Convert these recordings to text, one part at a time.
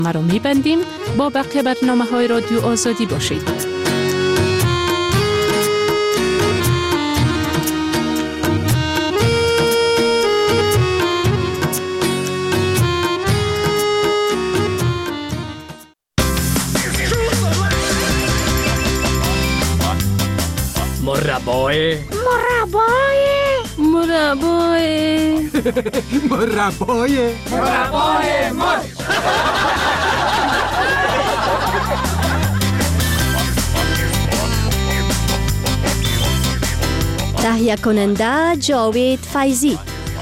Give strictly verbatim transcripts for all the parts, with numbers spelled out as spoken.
ما رو میبندیم. با بقیه برنامه های رادیو آزادی باشید. مربای مربای مربای مربای مربای مرچ. تهیه کننده جاوید فیضی.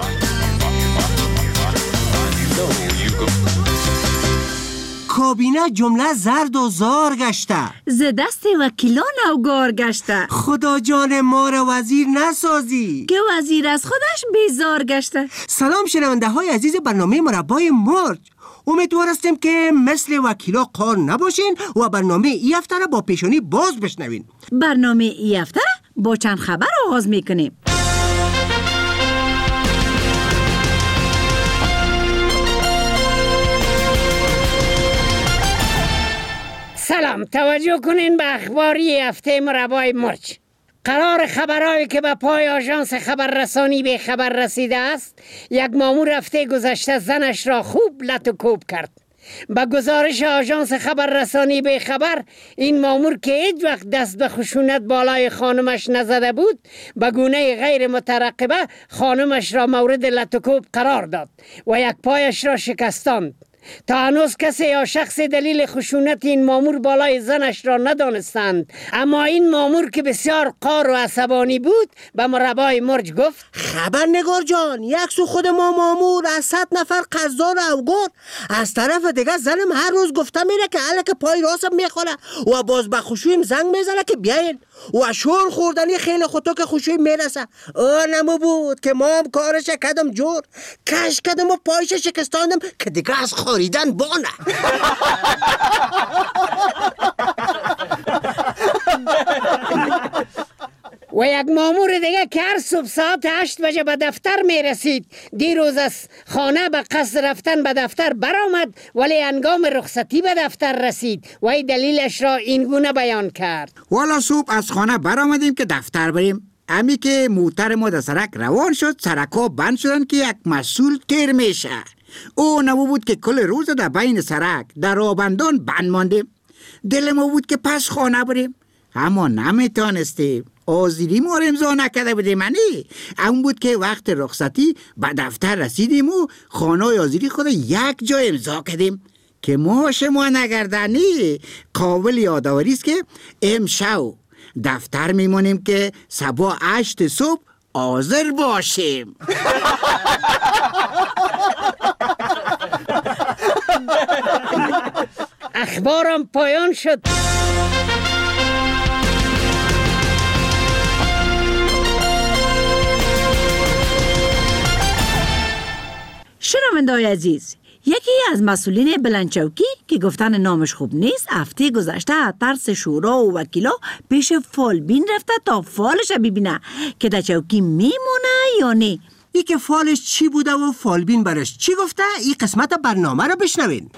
کابینه جمله زرد و زار گشته، ز دست وکیلان اوگار گشته. خدا جان ما را وزیر نسازی که وزیر از خودش بیزار گشته. سلام شنونده های عزیز برنامه مربای مرچ. امیدوار هستیم که مثل وکیلا قار نباشین و برنامه ای هفته را با پیشونی باز بشنوین. برنامه ای هفته با چند خبر آغاز میکنیم. سلام، توجه کنین به اخباری هفته مربای مرچ. قرار خبرهایی که به پای آژانس خبررسانی به خبر رسیده است، یک مامور هفته گذشته زنش را خوب لط و کوب کرد. با گزارش آژانس خبررسانی به خبر، این مامور که هیچ وقت دست به خشونت بالای خانمش نزده بود، به گونه غیر مترقبه خانمش را مورد لط و کوب قرار داد و یک پایش را شکستاند. تا هنوز کسی یا شخص دلیل خشونت این مامور بالای زنش را ندانستند، اما این مامور که بسیار قار و عصبانی بود به مربای مرچ گفت: خبرنگار جان، یک سو خود ما مامور از صد نفر قضا و اوگار، از طرف دیگه زنم هر روز گفته میره که الک پای راستم میخوره و باز به خشویم زنگ میزنه که بیاین و شور خوردنی خیلی خودتو که خشویم میرسه. آنمو بود که ما هم کارش کردم جور کش کردم و پایش شکستاندم که دیگه از خاریدن بانه. و یک مامور دیگه که هر صبح ساعت هشت بجه به دفتر می رسید، دیروز از خانه به قصد رفتن به دفتر برآمد ولی هنگام رخصتی به دفتر رسید و این دلیلش را این گونه بیان کرد: والا صبح از خانه برآمدیم که دفتر بریم، امی که موتر ما در سرک روان شد، سرکا بند شدن که یک مسئول تیر میشه. او نمو بود که کل روز در بین سرک در آبندان بند ماندیم. دل ما بود که پس خانه بریم، اما نمیتانستیم. آزیری ما رو امضا نکرده بودیم. منی اون بود که وقت رخصتی به دفتر رسیدیم و خانه آزیری خود یک جا امضا کردیم که ما شما نگردنی. قابل یادآوری است که امشب دفتر میمونیم که صبح هشت صبح حاضر باشیم. اخبارم پایان شد. شنونده‌های عزیز، یکی از مسئولین بلندچوکی که گفتن نامش خوب نیست، هفته گذشته ترس شورا و وکیلا پیش فالبین رفته تا فالش ببینه که در چوکی میمونه یا نه. ای که فالش چی بوده و فالبین برش چی گفته، این قسمت برنامه رو بشنوین.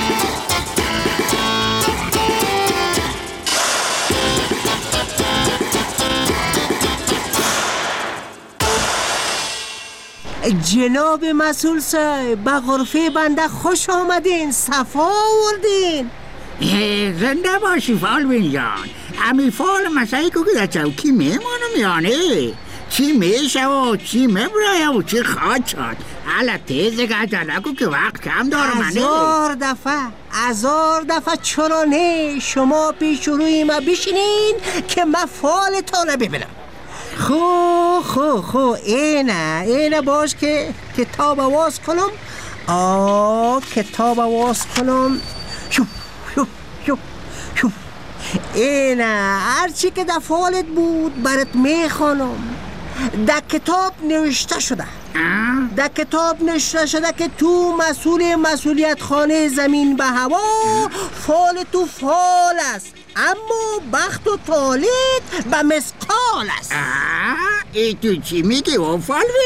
جناب مسئول صاحب، به غرفه بنده خوش آمدین، صفا آوردین. زنده باشی فالبین جان. امی فال مسایی که در چوکی میمانم یا نه؟ چی میشه و چی میبرای و چی خواهد شد؟ حالا تیزه گجلکو که وقت کم دارم. هزار دفعه هزار دفعه چرا نه شما پیش روی ما بشینین که من فالتان ببینم. خو خو خو اینه اینه باش که کتاب آواز کنم. آه کتاب آواز کنم. شو شو شو شو اینه هرچی که در فالت بود برات میخوانم. در کتاب نوشته شده در کتاب نوشته شده که تو مسئول مسئولیت خانه زمین به هوا، فال تو فال است اما بخت و طالت به مسقال است. ای تو چی میگی و فالبین؟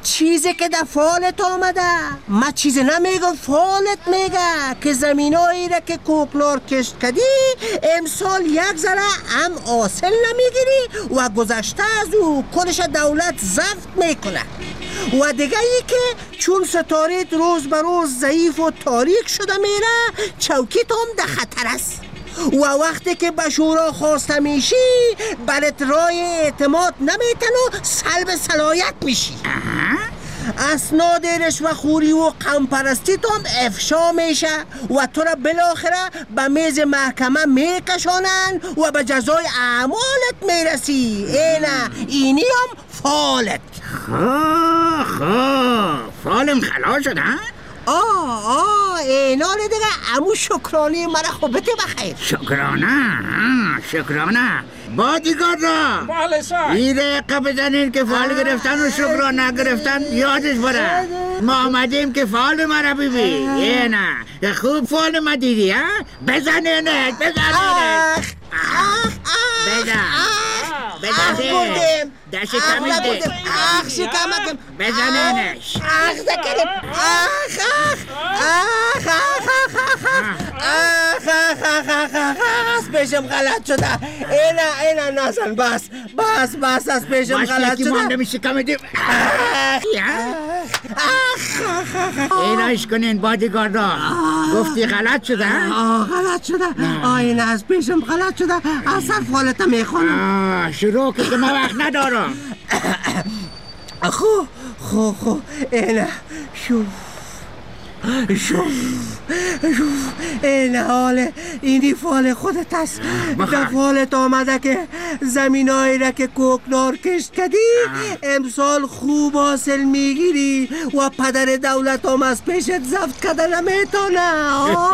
چیزی که در فالت آمده، من چیزی نمیگم، فالت میگه که زمینایی را که کوکنار کشت کردی امسال یک ذره هم حاصل نمیگیری و گذشته از او کلش دولت زفت میکنه. و دیگه ای که چون ستاره روز به روز ضعیف و تاریک شده میره، چوکیت هم در خطر است و وقتی که به شورا خواسته میشی برات رای اعتماد نمیتن و سلب صلاحیت میشی. اسناد رشوه‌خوری و قوم‌پرستی هم افشا میشه و تو را بالاخره به میز محکمه میکشانن و به جزای اعمالت میرسی. اینه اینی هم فالت. خواه خواه فالم خلاص شد ها؟ آه آه اینال دیگه امو شکرانی مرا خوبتی بخیر. شکرانه شکرانه بادیگارد را بله سر. این دقیقه بزنین که فال گرفتن و شکرانه گرفتن یادش بره. ما آمدیم که فال مرا ببی. اینه خوب فال ما دیدی ها؟ بزنینش بزنینش بزن اخ بردیم دست کمیز ده اخ شکمکم بزنینش اخ دکرم اخ اخ اخ اخ اخ اخ اخ اخ اخ اخ پیشم غلط شده. اینا اینا نزن بس بس بس از پیشم غلط شده. مانده میشه کمیدیم اینایش کنین بادیگاردا. گفتی غلط شده؟ آه غلط شده. آینه از پیشم غلط شده. اصلا فالتا میخونم. شروع که ما وقت ندارم. خو خو خو اینه شوف شوف شوف این حال اینی فال خودت است. در فالت آمده که زمینایی را که کوکنار کشت کردی امسال خوب حاصل میگیری و پدر دولت هم از پیشت زفت کردن نمیتونه.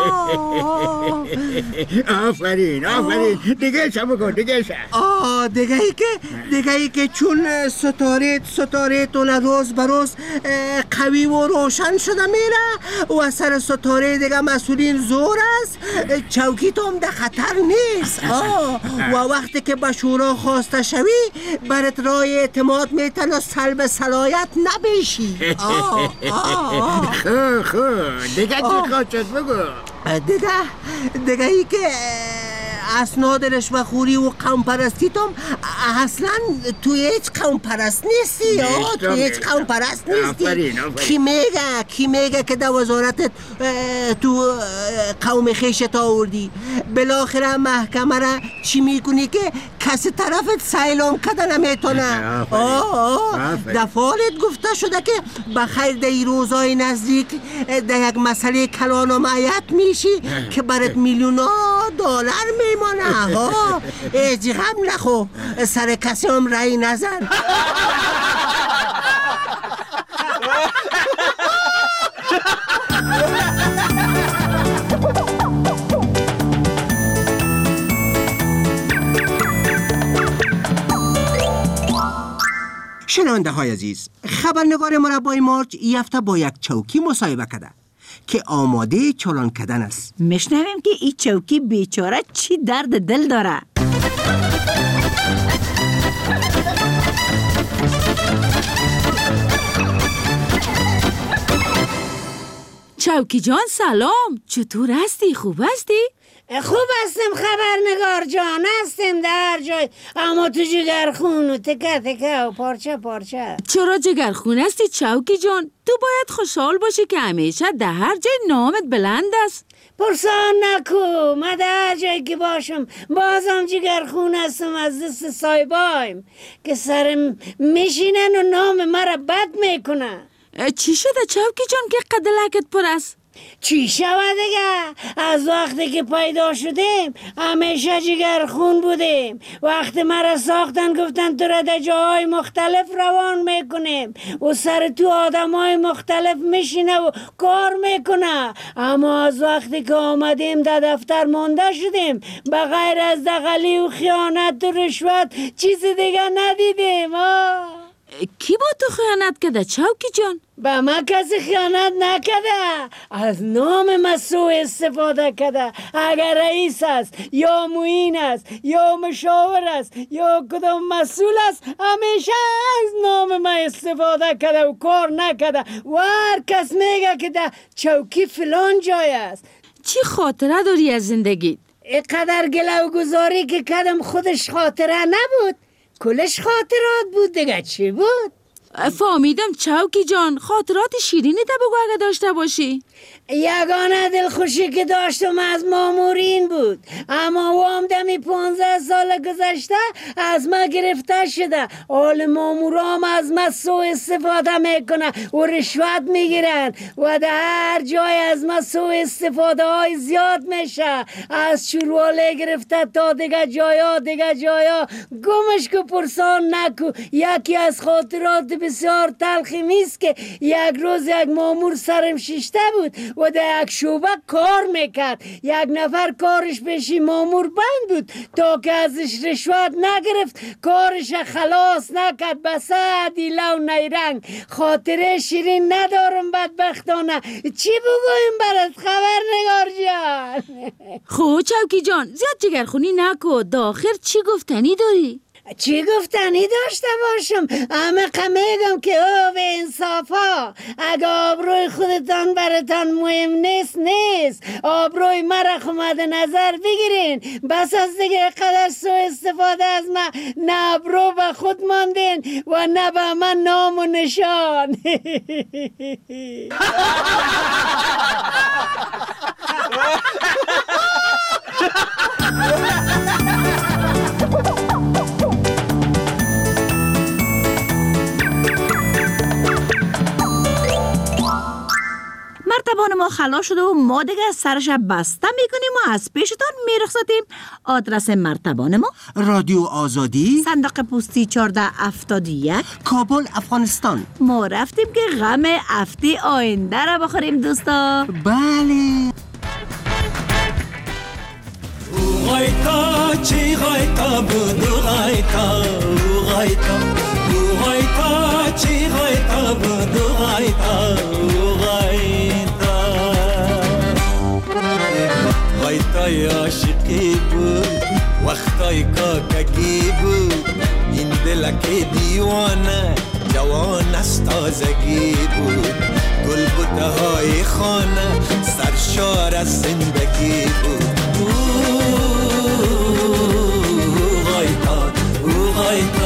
آفرین آفرین دیگه شب بکن دیگه شب. آه دیگه ای که دیگه ای که چون ستاره ستاره تون روز بروز قوی و روشن شده میره و سر ستاره دیگه مسئولین زور است، چوکیت هم در خطر نیست. آه و وقتی که به شورا خواسته شوی برات رای اعتماد میتن و سلب صلاحیت نبیشی. آه آه خوب خوب دیگه چی خواست بگو. دیگه دیگه ای که اسناد رشوه‌خوری و قوم پرستی تم اصلا توی هیچ قوم پرست نیستی. آه توی هیچ قوم پرست نیستی. کی میگه کی میگه که در وزارت تو قوم خیشت آوردی؟ بالاخره محکمه را چی میکنی که کسی طرفت سیلام کده نمیتونه. آه آه دفعالت گفته شده که بخیر در این روزای نزدیک در یک مسئله کلان و معیت میشی که برات میلیون ها دلار میمانه. ها ایچ غم نخو، سر کسی هم رای نزن. شنونده های عزیز، خبرنگار مربای مارچ این هفته با یک چوکی مصاحبه کرده که آماده چالان کردن است. میشنویم که این چوکی بیچاره چی درد دل داره. چوکی جان سلام، چطور هستی؟ خوب هستی؟ خوب هستم خبرنگار جان، هستم در جای، اما تو جگرخون و تکه تکه و پارچه پارچه. چرا جگرخون هستی چوکی جان؟ تو باید خوشحال باشی که همیشه در هر جای نامت بلند است. پرسان نکو، من در هر جایی که باشم بازم جگرخون هستم از دست سایبایم که سرم میشینن و نام مرا بد میکنن. چی شده چوکی جان که قدلکت پر است؟ چی شود دیگه؟ از وقتی که پیدا شدیم همیشه جگرخون بودیم. وقتی مرا ساختن گفتن تو را در جاهای مختلف روان میکنیم و سر تو آدم های مختلف میشینه و کار میکنه. اما از وقتی که آمدیم در دفتر مانده شدیم، بغیر از دغلی و خیانت و رشوت چیز دیگه ندیدیم. آه کی با تو خیانت کرده چوکی جان؟ به من کسی خیانت نکده، از نام من سوء استفاده کرده. اگر رئیس است یا معین است یا مشاور است یا کدام مسئول است، همیشه از نام من استفاده کرده و کار نکده و هر کس میگه که در چوکی فلان جای است. چی خاطره داری از زندگیت؟ اینقدر گله و گذاری که کدم خودش خاطره نبود، کلش خاطرات بود دیگه. چی بود؟ فهمیدم چوکی جان، خاطرات شیرینی تا بگو اگه داشته باشی. یگانه دلخوشی که داشتم از مامورین بود، اما وام دمی پانزده سال گذشته از ما گرفته شده. حال مامورام از ما سوء استفاده میکنه و رشوت میگیرن و در هر جای از ما سوء استفاده های زیاد میشه، از شورواله گرفته تا دیگه جایا دیگه جایا. گمش که پرسان نکو. یکی از خاطرات بسیار تلخی میست که یک روز یک مامور سرم شیشته بود و در یک شعبه کار میکرد. یک نفر کارش پیشی مامور بند بود تا که ازش رشوت نگرفت، کارش خلاص نکرد. بسه دیله و نیرنگ. خاطره شیرین ندارم بدبختانه. چی بگویم برات خبرنگار جان؟ خب چوکی جان زیاد جگرخونی نکو، داخل چی گفتنی داری؟ چی گفتنی داشته باشم؟ همه میگم که او به انصافا، اگه آبروی خودتان براتان مهم نیست نیست، آبروی مرا خمد نظر بگیرین. بس از دیگه قدر سوء استفاده از من، نه آبرو به خود ماندین و نه به من نام و نشان. مرتبان ما خلاص شده و ما دیگه سرش بسته میکنیم و از پیشتان میرخصتیم. آدرس مرتبان ما: رادیو آزادی، صندوق پستی چهارده هفتاد و یک، کابل، افغانستان. ما رفتیم که غم هفته آینده را بخوریم دوستا. بله. غایتا چی غایتا بودو غایتا غایتا غایتا چی غایتا بودو غایتا غایتا غایتای عاشقی بود وقتای کاکگی بود این دلک دیوانه جوان از تازگی بود گل بوته های خانه سرشار از زندگی بود غایتا غایتا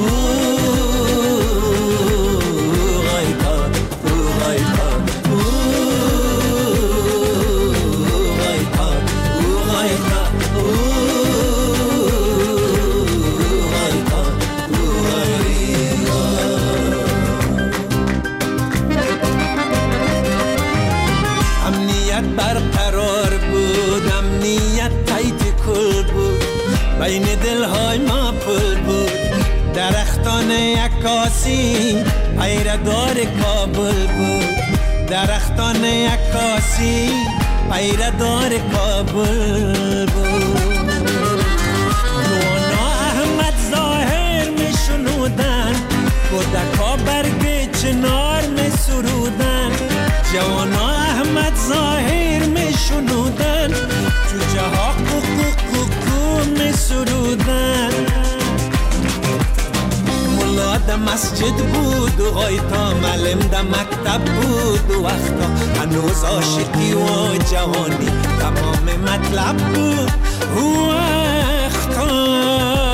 بین دلهای ما پل بود درختان عکاسی پیردار کابل بود درختان عکاسی پیردار کابل بود نوانا احمد ظاهر می شنودن کودکا برگ چنار می سرودن جوانا احمد ظاهر می شنودن جوجه ها کوکو می سرودن ملا ده مسجد بود و غایتا معلم ده مکتب بود و وقتا هنوز عاشقی و جوانی تمام مطلب بود و وقتا